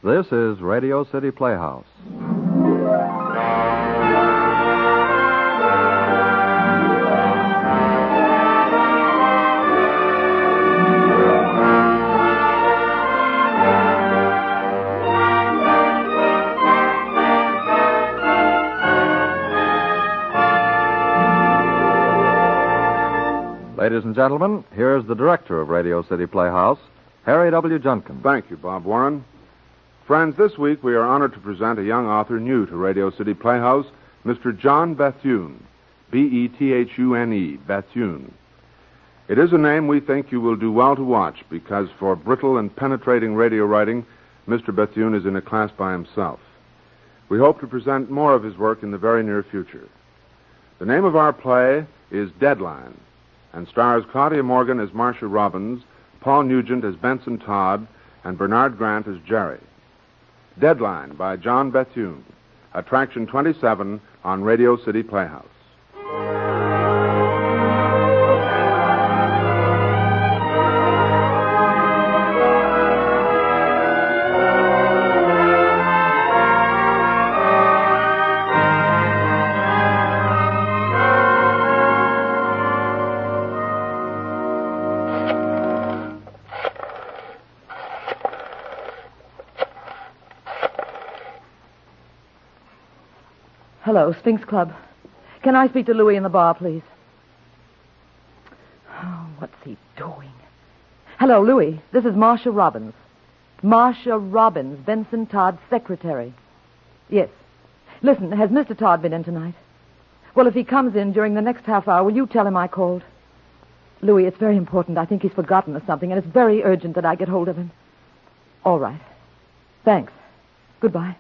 This is Radio City Playhouse. Ladies and gentlemen, here's the director of Radio City Playhouse, Harry W. Junkin. Thank you, Bob Warren. Friends, this week we are honored to present a young author new to Radio City Playhouse, Mr. John Bethune, Bethune, Bethune. It is a name we think you will do well to watch because for brittle and penetrating radio writing, Mr. Bethune is in a class by himself. We hope to present more of his work in the very near future. The name of our play is Deadline, and stars Claudia Morgan as Marcia Robbins, Paul Nugent as Benson Todd, and Bernard Grant as Jerry. Deadline by John Bethune, Attraction 27 on Radio City Playhouse. Hello, Sphinx Club. Can I speak to Louis in the bar, please? Oh, what's he doing? Hello, Louis. This is Marcia Robbins. Marcia Robbins, Benson Todd's secretary. Yes. Listen, has Mr. Todd been in tonight? Well, if he comes in during the next half hour, will you tell him I called? Louis, it's very important. I think he's forgotten or something, and it's very urgent that I get hold of him. All right. Thanks. Goodbye.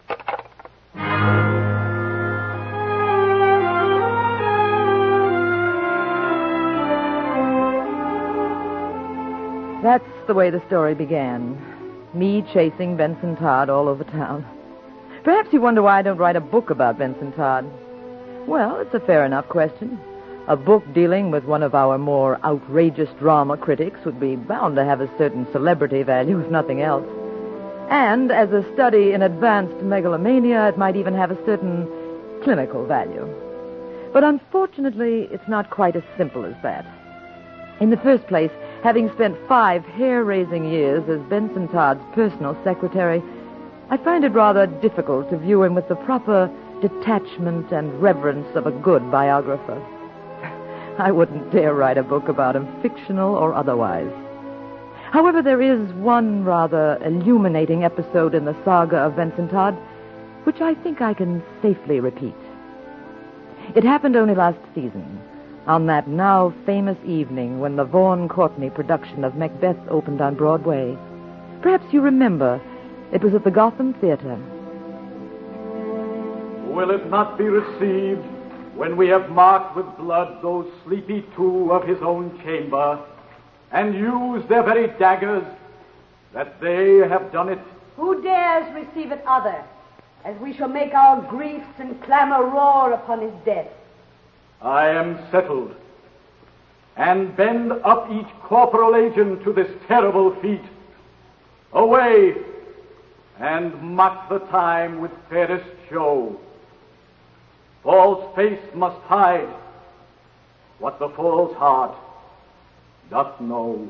That's the way the story began. Me chasing Benson Todd all over town. Perhaps you wonder why I don't write a book about Benson Todd. Well, it's a fair enough question. A book dealing with one of our more outrageous drama critics would be bound to have a certain celebrity value, if nothing else. And as a study in advanced megalomania, it might even have a certain clinical value. But unfortunately, it's not quite as simple as that. In the first place, having spent 5 hair-raising years as Benson Todd's personal secretary, I find it rather difficult to view him with the proper detachment and reverence of a good biographer. I wouldn't dare write a book about him, fictional or otherwise. However, there is one rather illuminating episode in the saga of Benson Todd, which I think I can safely repeat. It happened only last season, on that now famous evening when the Vaughan Courtney production of Macbeth opened on Broadway. Perhaps you remember, it was at the Gotham Theater. Will it not be received when we have marked with blood those sleepy two of his own chamber, and used their very daggers, that they have done it? Who dares receive it other, as we shall make our griefs and clamor roar upon his death? I am settled, and bend up each corporal agent to this terrible feat. Away, and mock the time with fairest show. False face must hide what the false heart doth know.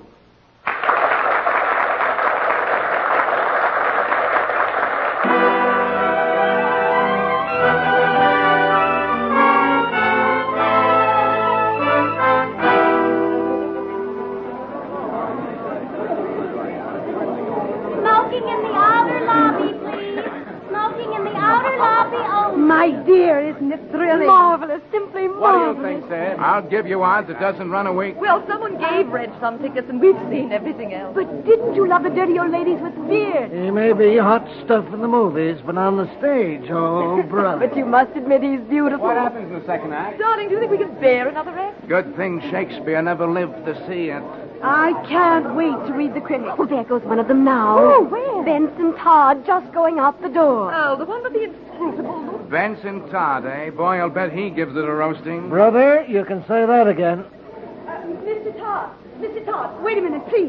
I'll give you odds it doesn't run a week. Well, someone gave Reg some tickets, and we've seen everything else. But didn't you love the dirty old ladies with beard? He may be hot stuff in the movies, but on the stage, oh, brother. But you must admit he's beautiful. What happens in the second act? Darling, do you think we can bear another act? Good thing Shakespeare never lived to see it. I can't wait to read the critics. Oh, there goes one of them now. Oh, where? Benson Todd just going out the door. Oh, the one with the inscrutable look. Benson Todd, eh? Boy, I'll bet he gives it a roasting. Brother, you can say that again. Mr. Todd, wait a minute, please.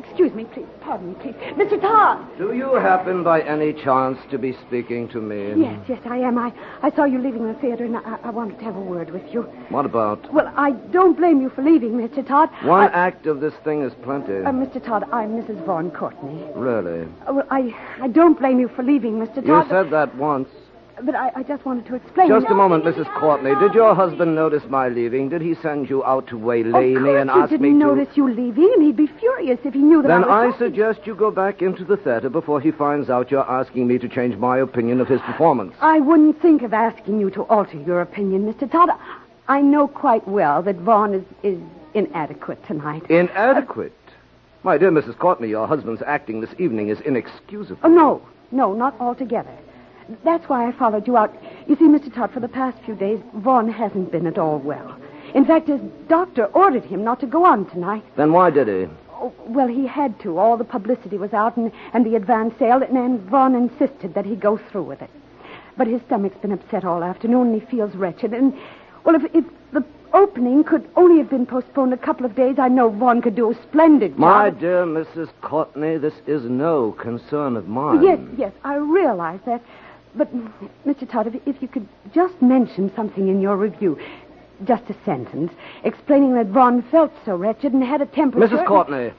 excuse me, please. Pardon me, please. Mr. Todd! Do you happen by any chance to be speaking to me? Yes, I am. I saw you leaving the theater, and I wanted to have a word with you. What about? Well, I don't blame you for leaving, Mr. Todd. One act of this thing is plenty. Mr. Todd, I'm Mrs. Vaughn Courtney. Really? Well, I don't blame you for leaving, Mr. Todd. You said that once. But I just wanted to explain. Just a moment, Mrs. Courtney. Did your husband notice my leaving? Did he send you out to waylay me and ask me to... Of course he didn't notice you leaving, and he'd be furious if he knew that Then I was... I suggest you go back into the theater before he finds out you're asking me to change my opinion of his performance. I wouldn't think of asking you to alter your opinion, Mr. Todd. I know quite well that Vaughn is inadequate tonight. Inadequate? My dear Mrs. Courtney, your husband's acting this evening is inexcusable. Oh, no, not altogether. That's why I followed you out. You see, Mr. Todd, for the past few days, Vaughn hasn't been at all well. In fact, his doctor ordered him not to go on tonight. Then why did he? Oh, well, he had to. All the publicity was out and the advance sale, and Vaughn insisted that he go through with it. But his stomach's been upset all afternoon, and he feels wretched. And, well, if the opening could only have been postponed a couple of days, I know Vaughn could do a splendid job. My dear Mrs. Courtney, this is no concern of mine. Yes, I realize that. But, Mr. Todd, if you could just mention something in your review, just a sentence, explaining that Vaughn felt so wretched and had a temperature... Mrs. Courtney,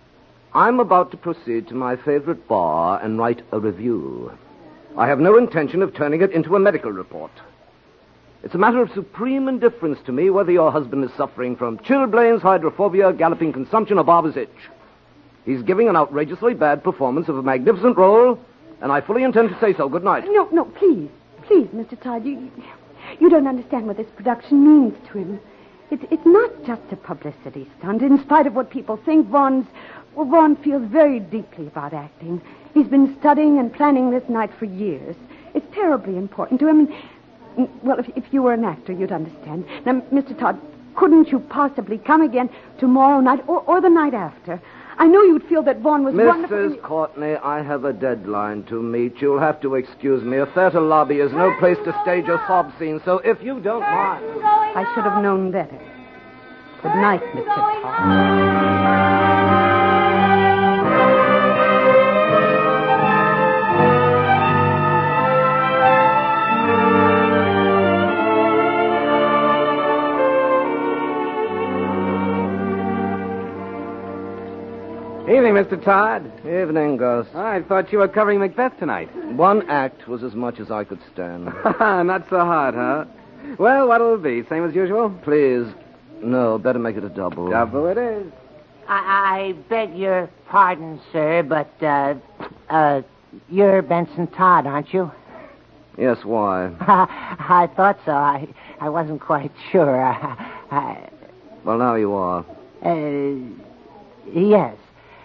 I'm about to proceed to my favorite bar and write a review. I have no intention of turning it into a medical report. It's a matter of supreme indifference to me whether your husband is suffering from chilblains, hydrophobia, galloping consumption, or barber's itch. He's giving an outrageously bad performance of a magnificent role... And I fully intend to say so. Good night. No, please, Mr. Todd. You don't understand what this production means to him. It's not just a publicity stunt. In spite of what people think, Vaughn feels very deeply about acting. He's been studying and planning this night for years. It's terribly important to him. Well, if you were an actor, you'd understand. Now, Mr. Todd, couldn't you possibly come again tomorrow night or the night after? I know you'd feel that Vaughn was wonderful. Mrs. Courtney, I have a deadline to meet. You'll have to excuse me. A theater lobby is no place to stage a sob scene, so if you don't mind... I should have known better. Good night, Mr. Todd. Evening, Mr. Todd. Evening, Gus. I thought you were covering Macbeth tonight. One act was as much as I could stand. Not so hard, huh? Well, what'll it be? Same as usual? Please. No, better make it a double. Double it is. I beg your pardon, sir, but, you're Benson Todd, aren't you? Yes, why? I thought so. I wasn't quite sure. Well, now you are. Yes.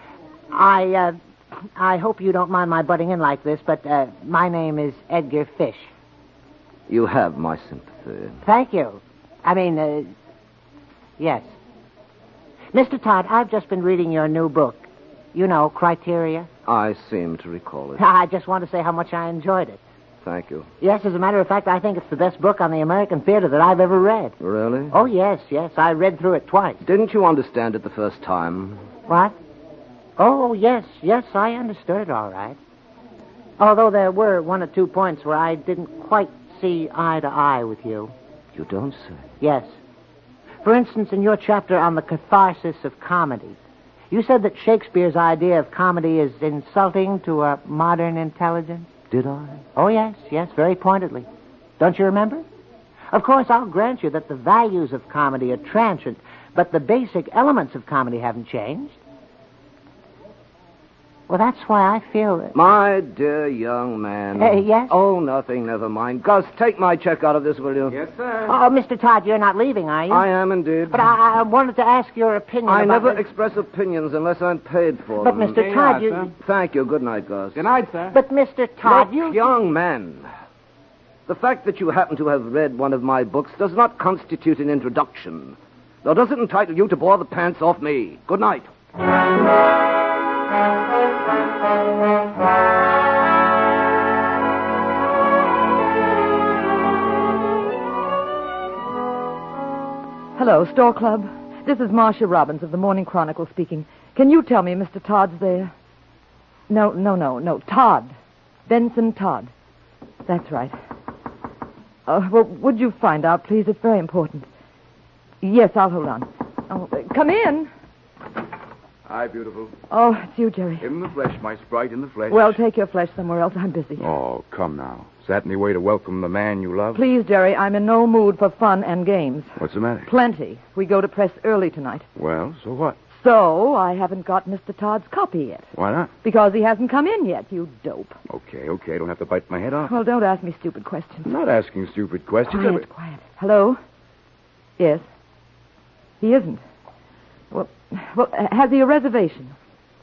I hope you don't mind my butting in like this, but my name is Edgar Fish. You have my sympathy. Thank you. I mean, yes. Mr. Todd, I've just been reading your new book. You know, Criteria. I seem to recall it. I just want to say how much I enjoyed it. Thank you. Yes, as a matter of fact, I think it's the best book on the American theater that I've ever read. Really? Oh, yes. I read through it twice. Didn't you understand it the first time? What? Oh, yes, I understood it all right. Although there were one or two points where I didn't quite see eye to eye with you. You don't say. Yes. For instance, in your chapter on the catharsis of comedy, you said that Shakespeare's idea of comedy is insulting to a modern intelligence. Did I? Oh, yes, very pointedly. Don't you remember? Of course, I'll grant you that the values of comedy are transient, but the basic elements of comedy haven't changed. Well, that's why I feel that... My dear young man. Yes? Oh, nothing, never mind. Gus, take my check out of this, will you? Yes, sir. Oh, Mr. Todd, you're not leaving, are you? I am indeed. But I wanted to ask your opinion I about... never express opinions unless I'm paid for But, them. Mr. Todd, you... sir. Thank you. Good night, Gus. Good night, sir. But, Mr. Todd, Look, young man, the fact that you happen to have read one of my books does not constitute an introduction, nor does it entitle you to bore the pants off me. Good night. Hello, Store Club. This is Marcia Robbins of the Morning Chronicle speaking. Can you tell me Mr. Todd's there? No. Todd. Benson Todd. That's right. Well, would you find out, please? It's very important. Yes, I'll hold on. Oh, come in. Hi, beautiful. Oh, it's you, Jerry. In the flesh, my sprite, in the flesh. Well, take your flesh somewhere else. I'm busy. Oh, come now. Is that any way to welcome the man you love? Please, Jerry, I'm in no mood for fun and games. What's the matter? Plenty. We go to press early tonight. Well, so what? So, I haven't got Mr. Todd's copy yet. Why not? Because he hasn't come in yet, you dope. Okay. Don't have to bite my head off. Well, don't ask me stupid questions. I'm not asking stupid questions. Quiet. Hello? Yes. He isn't. Well, has he a reservation?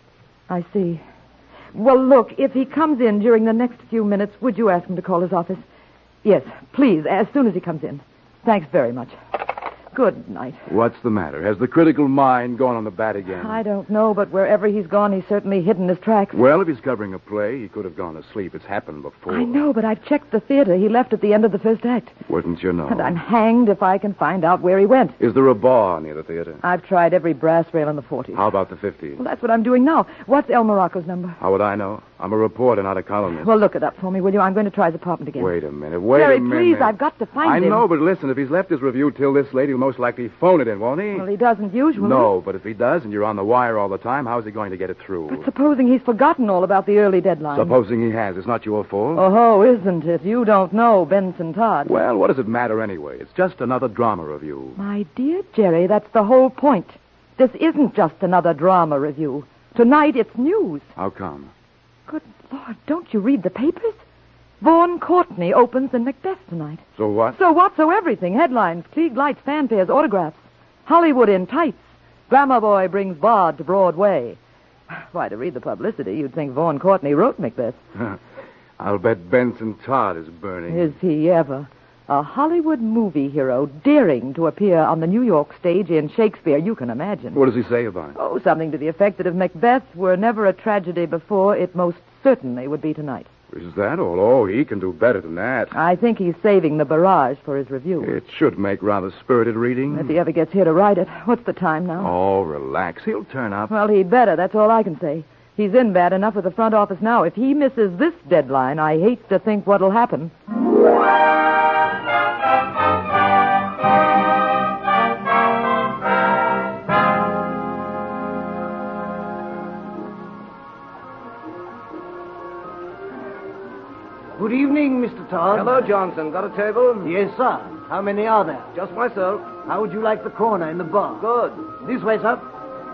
I see. Well, look, if he comes in during the next few minutes, would you ask him to call his office? Yes, please, as soon as he comes in. Thanks very much. Good night. What's the matter? Has the critical mind gone on the bat again? I don't know, but wherever he's gone, he's certainly hidden his tracks. Well, if he's covering a play, he could have gone to sleep. It's happened before. I know, but I've checked the theater. He left at the end of the first act. Wouldn't you know? And I'm hanged if I can find out where he went. Is there a bar near the theater? I've tried every brass rail in the 40s. How about the 50s? Well, that's what I'm doing now. What's El Morocco's number? How would I know? I'm a reporter, not a columnist. Well, look it up for me, will you? I'm going to try his apartment again. Wait a minute. Jerry, please, I've got to find him. I know, but listen, if he's left his review till this late, he'll most likely phone it in, won't he? Well, he doesn't usually. No, but if he does and you're on the wire all the time, how's he going to get it through? But supposing he's forgotten all about the early deadline. Supposing he has. It's not your fault. Oh, isn't it? You don't know Benson Todd. Well, what does it matter anyway? It's just another drama review. My dear Jerry, that's the whole point. This isn't just another drama review. Tonight it's news. How come? Good Lord, don't you read the papers? Vaughn Courtney opens in Macbeth tonight. So what? So what? So everything. Headlines, Klieg lights, fanfares, autographs. Hollywood in tights. Glamour boy brings Bard to Broadway. Why, to read the publicity, you'd think Vaughn Courtney wrote Macbeth. I'll bet Benson Todd is burning. Is he ever? A Hollywood movie hero daring to appear on the New York stage in Shakespeare, you can imagine. What does he say about it? Oh, something to the effect that if Macbeth were never a tragedy before, it most certainly would be tonight. Is that all? Oh, he can do better than that. I think he's saving the barrage for his review. It should make rather spirited reading. If he ever gets here to write it. What's the time now? Oh, relax. He'll turn up. Well, he'd better. That's all I can say. He's in bad enough with the front office now. If he misses this deadline, I hate to think what'll happen. Good evening, Mr. Todd. Hello, Johnson. Got a table? Yes, sir. How many are there? Just myself. How would you like the corner in the bar? Good. This way, sir.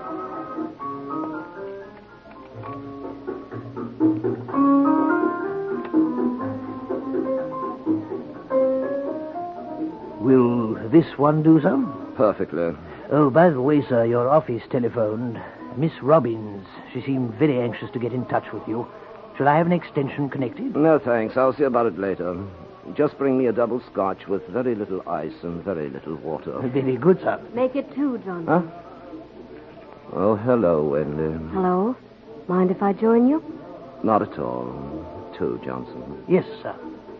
Will this one do, sir? Perfectly. Oh, by the way, sir, your office telephoned. Miss Robbins. She seemed very anxious to get in touch with you. Should I have an extension connected? No, thanks. I'll see about it later. Just bring me a double scotch with very little ice and very little water. Very good, sir. Make it 2, Johnson. Huh? Oh, hello, Wendy. Hello? Mind if I join you? Not at all. 2, Johnson. Yes, sir.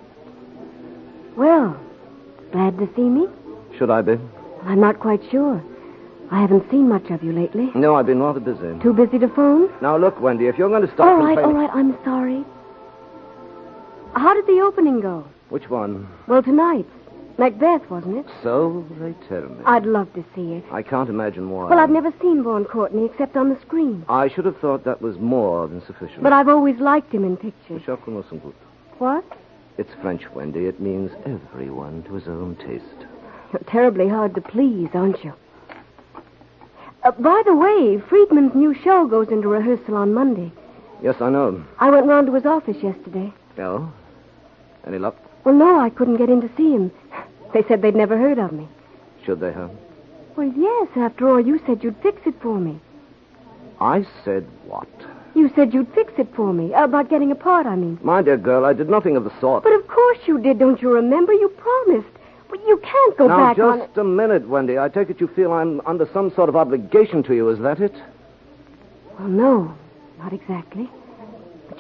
Well, glad to see me? Should I be? I'm not quite sure. I haven't seen much of you lately. No, I've been rather busy. Too busy to phone? Now, look, Wendy, if you're going to stop All right, complaining... I'm sorry. How did the opening go? Which one? Well, tonight's. Macbeth, wasn't it? So they tell me. I'd love to see it. I can't imagine why. Well, I've never seen Vaughn Courtney except on the screen. I should have thought that was more than sufficient. But I've always liked him in pictures. What? It's French, Wendy. It means everyone to his own taste. You're terribly hard to please, aren't you? By the way, Friedman's new show goes into rehearsal on Monday. Yes, I know. I went round to his office yesterday. Oh? Any luck? Well, no, I couldn't get in to see him. They said they'd never heard of me. Should they have? Well, yes, after all, you said you'd fix it for me. I said what? You said you'd fix it for me. About getting a part, I mean. My dear girl, I did nothing of the sort. But of course you did, don't you remember? You promised. But you can't go back on it. Now, just a minute, Wendy. I take it you feel I'm under some sort of obligation to you, is that it? Well, no, not exactly. But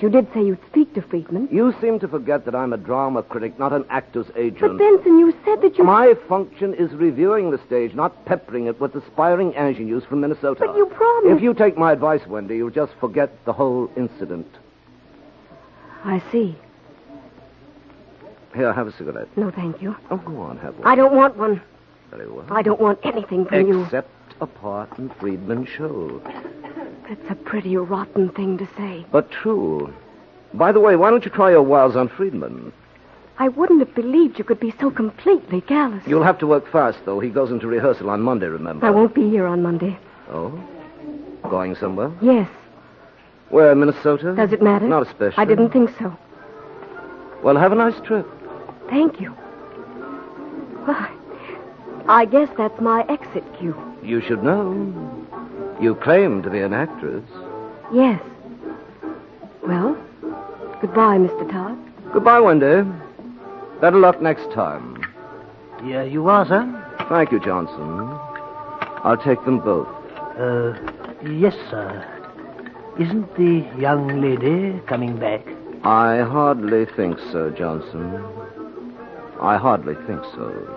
you did say you'd speak to Friedman. You seem to forget that I'm a drama critic, not an actor's agent. But, Benson, you said that you... My function is reviewing the stage, not peppering it with aspiring ingenues from Minnesota. But you promised... If you take my advice, Wendy, you'll just forget the whole incident. I see. Here, have a cigarette. No, thank you. Oh, go on, have one. I don't want one. Very well. I don't want anything from you. Except a part in Friedman's show. That's a pretty rotten thing to say. But true. By the way, why don't you try your wiles on Friedman? I wouldn't have believed you could be so completely callous. You'll have to work fast, though. He goes into rehearsal on Monday, remember? I won't be here on Monday. Oh? Going somewhere? Yes. Where, Minnesota? Does it matter? Not especially. I didn't think so. Well, have a nice trip. Thank you. Well, I guess that's my exit cue. You should know. You claim to be an actress. Yes. Well, goodbye, Mr. Todd. Goodbye, Wendy. Better luck next time. Here you are, sir. Thank you, Johnson. I'll take them both. Yes, sir. Isn't the young lady coming back? I hardly think so, Johnson. I hardly think so.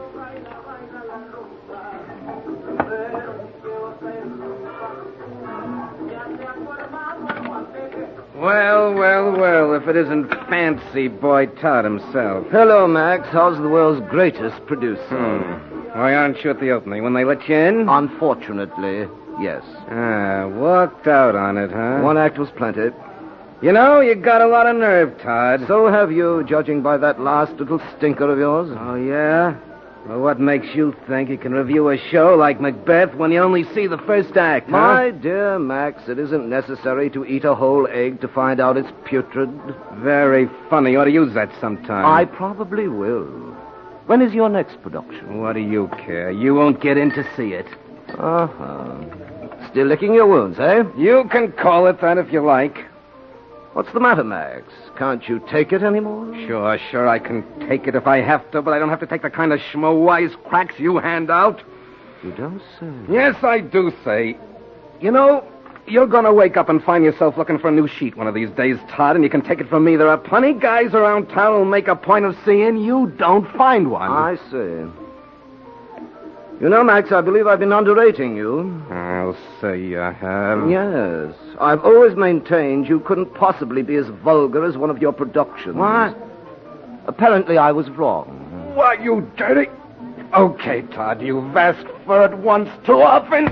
Well, if it isn't Fancy Boy Todd himself. Hello, Max. How's the world's greatest producer? Why aren't you at the opening? When they let you in? Unfortunately, yes. Walked out on it, huh? One act was plenty. You know, you got a lot of nerve, Todd. So have you, judging by that last little stinker of yours. Oh, yeah? Well, what makes you think you can review a show like Macbeth when you only see the first act, huh? My dear Max, it isn't necessary to eat a whole egg to find out it's putrid. Very funny. You ought to use that sometime. I probably will. When is your next production? What do you care? You won't get in to see it. Uh-huh. Still licking your wounds, eh? You can call it that if you like. What's the matter, Max? Can't you take it anymore? Sure, I can take it if I have to, but I don't have to take the kind of schmo-wise cracks you hand out. You don't say. Yes, I do say. You know, you're going to wake up and find yourself looking for a new sheet one of these days, Todd, and you can take it from me. There are plenty guys around town who'll make a point of seeing you don't find one. I see. You know, Max, I believe I've been underrating you. I'll say you have. Yes. I've always maintained you couldn't possibly be as vulgar as one of your productions. What? Apparently I was wrong. Why, you dirty... Okay, Todd, you've asked for it once too often.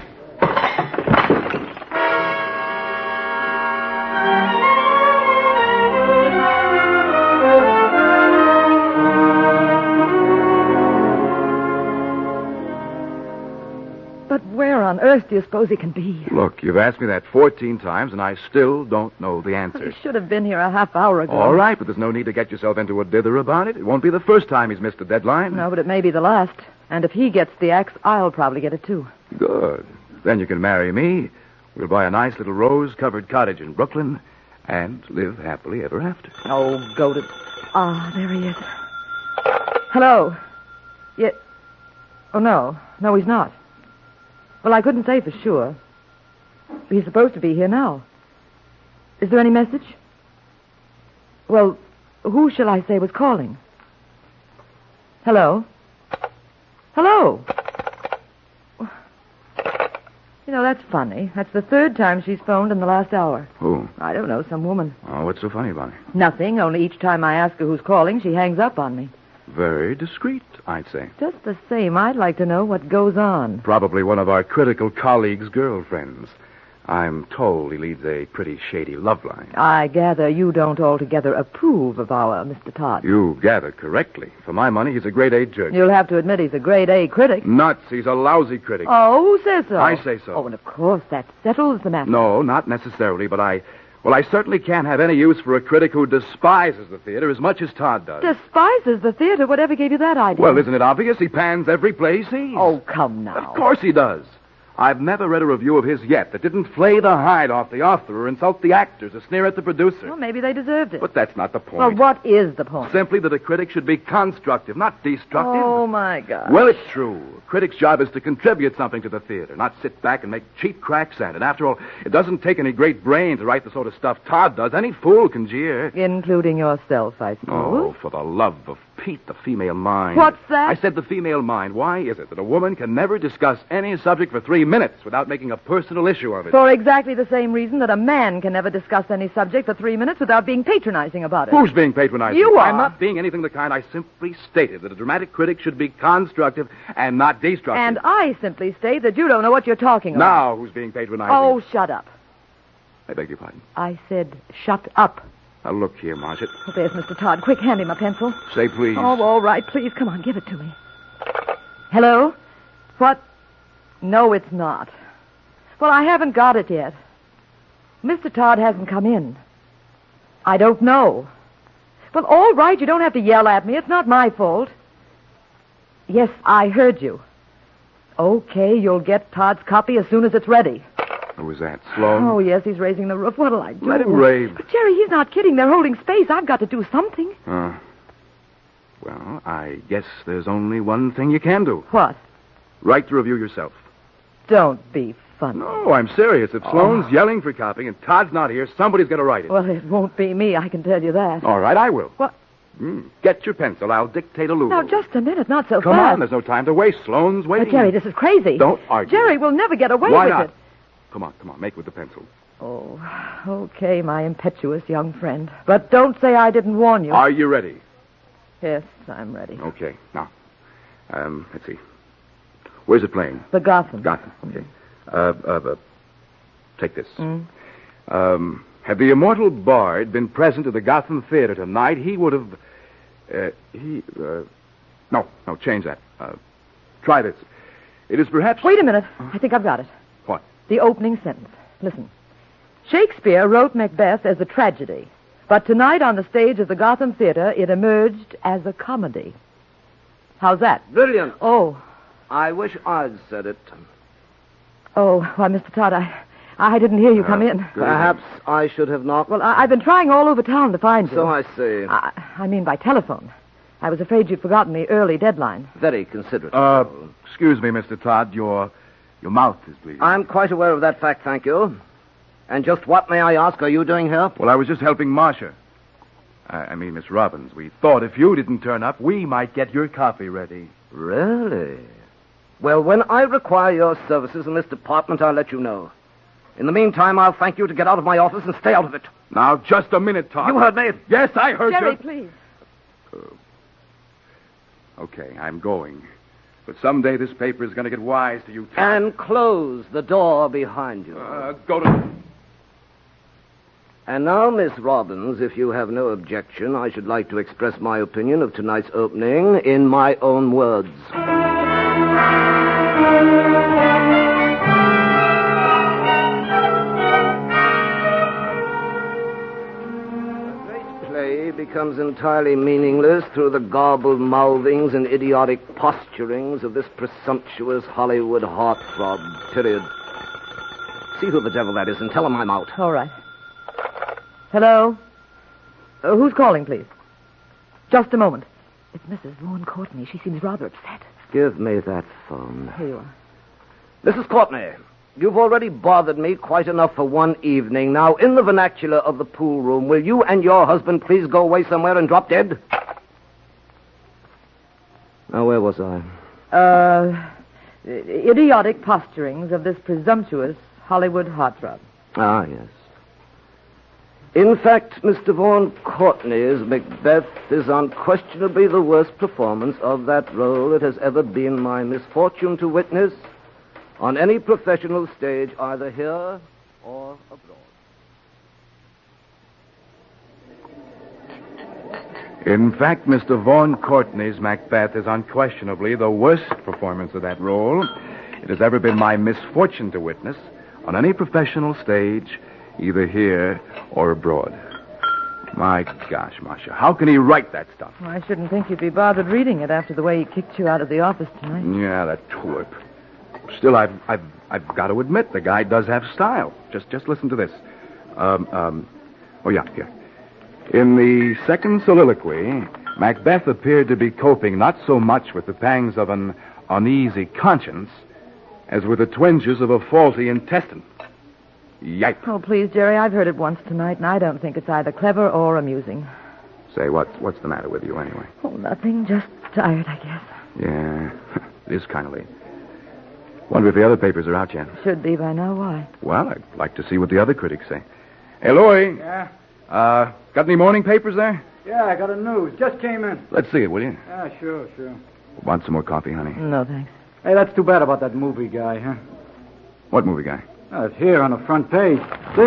But where on earth do you suppose he can be? Look, you've asked me that 14 times, and I still don't know the answer. He should have been here a half hour ago. All right, but there's no need to get yourself into a dither about it. It won't be the first time he's missed the deadline. No, but it may be the last. And if he gets the axe, I'll probably get it, too. Good. Then you can marry me. We'll buy a nice little rose-covered cottage in Brooklyn and live happily ever after. Oh, go to... Ah, there he is. Hello. Yeah. Oh, no. No, he's not. Well, I couldn't say for sure. He's supposed to be here now. Is there any message? Well, who shall I say was calling? Hello? Hello? You know, that's funny. That's the third time she's phoned in the last hour. Who? I don't know, some woman. Oh, what's so funny about it? Nothing, only each time I ask her who's calling, she hangs up on me. Very discreet, I'd say. Just the same, I'd like to know what goes on. Probably one of our critical colleagues' girlfriends. I'm told he leads a pretty shady love life. I gather you don't altogether approve of our Mr. Todd. You gather correctly. For my money, he's a grade-A jerk. You'll have to admit he's a grade-A critic. Nuts. He's a lousy critic. Oh, who says so? I say so. Oh, and of course, that settles the matter. No, not necessarily, but I certainly can't have any use for a critic who despises the theater as much as Todd does. Despises the theater? Whatever gave you that idea? Well, isn't it obvious? He pans every play he sees. Oh, come now. Of course he does. I've never read a review of his yet that didn't flay the hide off the author or insult the actors or sneer at the producer. Well, maybe they deserved it. But that's not the point. Well, what is the point? Simply that a critic should be constructive, not destructive. Oh, my God. Well, it's true. A critic's job is to contribute something to the theater, not sit back and make cheap cracks at it. After all, it doesn't take any great brain to write the sort of stuff Todd does. Any fool can jeer. Including yourself, I suppose. Oh, for the love of Pete, the female mind. What's that? I said the female mind. Why is it that a woman can never discuss any subject for 3 minutes without making a personal issue of it? For exactly the same reason that a man can never discuss any subject for 3 minutes without being patronizing about it. Who's being patronizing? You are. I'm not being anything of the kind. I simply stated that a dramatic critic should be constructive and not destructive. And I simply state that you don't know what you're talking about. Now, who's being patronizing? Oh, shut up. I beg your pardon. I said shut up. Now, look here, Marcia. Oh, there's Mr. Todd. Quick, hand him a pencil. Say please. Oh, all right. Please, come on, give it to me. Hello? What? No, it's not. Well, I haven't got it yet. Mr. Todd hasn't come in. I don't know. Well, all right, you don't have to yell at me. It's not my fault. Yes, I heard you. Okay, you'll get Todd's copy as soon as it's ready. Who was that, Sloan? Oh, yes, he's raising the roof. What'll I do? Let him rave. But, Jerry, he's not kidding. They're holding space. I've got to do something. Well, I guess there's only one thing you can do. What? Write the review yourself. Don't be funny. No, I'm serious. If Sloan's yelling for copy and Todd's not here, somebody's going to write it. Well, it won't be me, I can tell you that. All right, I will. What? Get your pencil. I'll dictate a loop. Now, just a minute, not so Come fast. on, there's no time to waste. Sloan's waiting. Jerry, this is crazy. Don't argue. Jerry, we'll never get away Why with not? it. Come on, make with the pencil. Oh, okay, my impetuous young friend. But don't say I didn't warn you. Are you ready? Yes, I'm ready. Okay, now, let's see. Where's it playing? The Gotham. Gotham, okay. Take this. Had the immortal Bard been present at the Gotham Theater tonight, he would have... No, change that. Try this. It is perhaps... Wait a minute. I think I've got it. What? The opening sentence. Listen. Shakespeare wrote Macbeth as a tragedy, but tonight on the stage of the Gotham Theater, it emerged as a comedy. How's that? Brilliant. Oh. I wish I'd said it. Oh, why, Mr. Todd, I didn't hear you come in. Perhaps I should have knocked. Well, I've been trying all over town to find you. So I see. I mean by telephone. I was afraid you'd forgotten the early deadline. Very considerate. Excuse me, Mr. Todd. Your mouth is bleeding. I'm quite aware of that fact, thank you. And just what, may I ask, are you doing here? Well, I was just helping Marcia. I mean, Miss Robbins. We thought if you didn't turn up, we might get your copy ready. Really? Well, when I require your services in this department, I'll let you know. In the meantime, I'll thank you to get out of my office and stay out of it. Now, just a minute, Todd. You heard me. Yes, I heard Jerry, you. please. Okay, I'm going. But someday this paper is going to get wise to you, Todd. And close the door behind you. Go to... And now, Miss Robbins, if you have no objection, I should like to express my opinion of tonight's opening in my own words. A great play becomes entirely meaningless through the garbled mouthings and idiotic posturings of this presumptuous Hollywood heartthrob, period. See who the devil that is and tell him I'm out. All right. Hello? Who's calling, please? Just a moment. It's Mrs. Vaughan Courtney. She seems rather upset. Give me that phone. Here you are. Mrs. Courtney, you've already bothered me quite enough for one evening. Now, in the vernacular of the pool room, will you and your husband please go away somewhere and drop dead? Now, where was I? Idiotic posturings of this presumptuous Hollywood heartthrob. Ah, yes. In fact, Mr. Vaughan Courtney's Macbeth is unquestionably the worst performance of that role it has ever been my misfortune to witness on any professional stage, either here or abroad. In fact, Mr. Vaughan Courtney's Macbeth is unquestionably the worst performance of that role it has ever been my misfortune to witness on any professional stage, either here or abroad. My gosh, Marcia, how can he write that stuff? Well, I shouldn't think you'd be bothered reading it after the way he kicked you out of the office tonight. Yeah, that twerp. Still, I've I've got to admit, the guy does have style. Just listen to this. Oh, yeah, here. In the second soliloquy, Macbeth appeared to be coping not so much with the pangs of an uneasy conscience as with the twinges of a faulty intestine. Yipe. Oh, please, Jerry, I've heard it once tonight, and I don't think it's either clever or amusing. Say, what's the matter with you, anyway? Oh, nothing. Just tired, I guess. Yeah, it is kind of late. Wonder if the other papers are out yet. Should be by now. Why? Well, I'd like to see what the other critics say. Hey, Louie. Yeah? Got any morning papers there? Yeah, I got a news. Just came in. Let's see it, will you? Yeah, sure. Want some more coffee, honey? No, thanks. Hey, that's too bad about that movie guy, huh? What movie guy? Oh, it's here on the front page. See?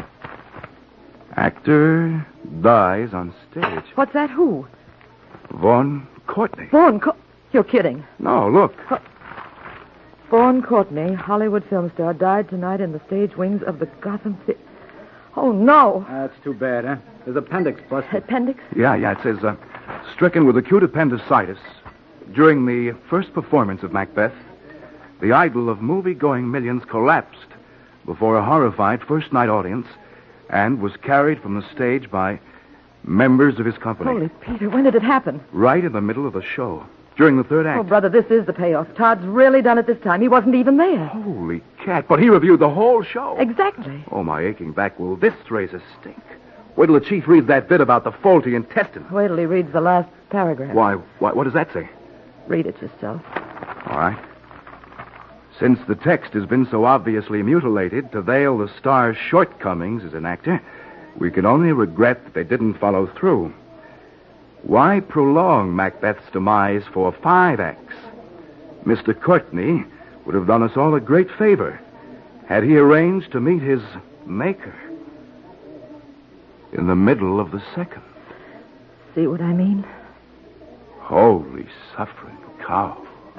Actor dies on stage. What's that? Who? Vaughn Courtney. You're kidding. No, look. Vaughn Courtney, Hollywood film star, died tonight in the stage wings of the Gotham Theater. Oh, no. That's too bad, huh? There's appendix busted. Appendix? Yeah, it says, stricken with acute appendicitis during the first performance of Macbeth, the idol of movie-going millions collapsed before a horrified first-night audience and was carried from the stage by members of his company. Holy Peter, when did it happen? Right in the middle of the show, during the third act. Oh, brother, this is the payoff. Todd's really done it this time. He wasn't even there. Holy cat, but he reviewed the whole show. Exactly. Oh, my aching back. Will this raise a stink? Wait till the chief reads that bit about the faulty intestine. Wait till he reads the last paragraph. Why, what does that say? Read it yourself. All right. Since the text has been so obviously mutilated to veil the star's shortcomings as an actor, we can only regret that they didn't follow through. Why prolong Macbeth's demise for 5 acts? Mr. Courtney would have done us all a great favor had he arranged to meet his maker in the middle of the second. See what I mean? Holy suffering cow.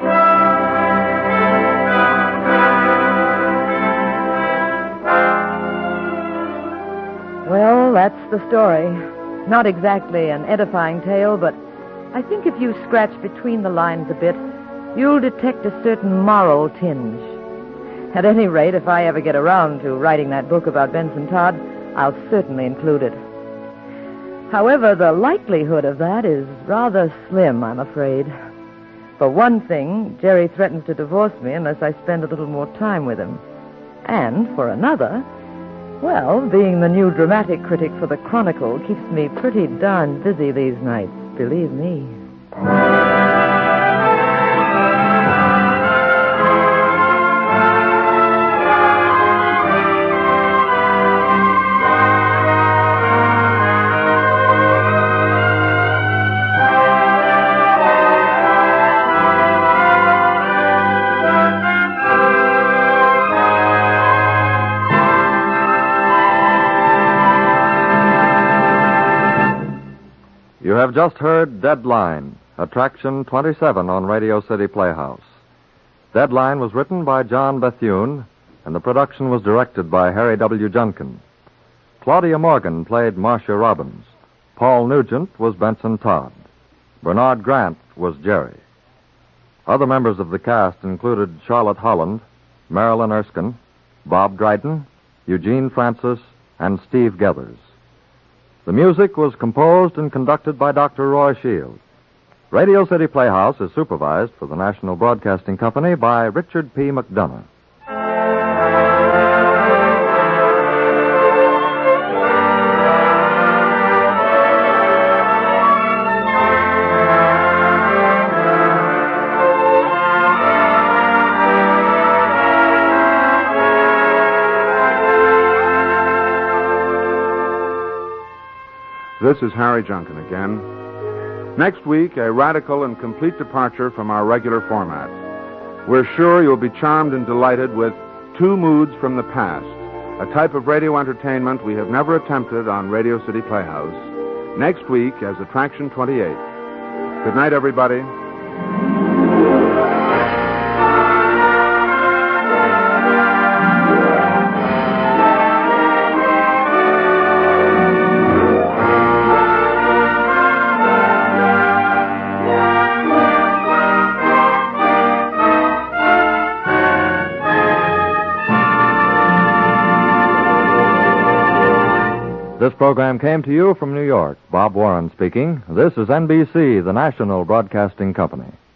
Well, that's the story. Not exactly an edifying tale, but I think if you scratch between the lines a bit, you'll detect a certain moral tinge. At any rate, if I ever get around to writing that book about Benson Todd, I'll certainly include it. However, the likelihood of that is rather slim, I'm afraid. For one thing, Jerry threatens to divorce me unless I spend a little more time with him. And for another, well, being the new dramatic critic for the Chronicle keeps me pretty darn busy these nights, believe me. You have just heard Deadline, Attraction 27 on Radio City Playhouse. Deadline was written by John Bethune, and the production was directed by Harry W. Junkin. Claudia Morgan played Marcia Robbins. Paul Nugent was Benson Todd. Bernard Grant was Jerry. Other members of the cast included Charlotte Holland, Marilyn Erskine, Bob Dryden, Eugene Francis, and Steve Gethers. The music was composed and conducted by Dr. Roy Shields. Radio City Playhouse is supervised for the National Broadcasting Company by Richard P. McDonough. This is Harry Junkin again. Next week, a radical and complete departure from our regular format. We're sure you'll be charmed and delighted with Two Moods from the Past, a type of radio entertainment we have never attempted on Radio City Playhouse. Next week as Attraction 28. Good night, everybody. This program came to you from New York. Bob Warren speaking. This is NBC, the national broadcasting company.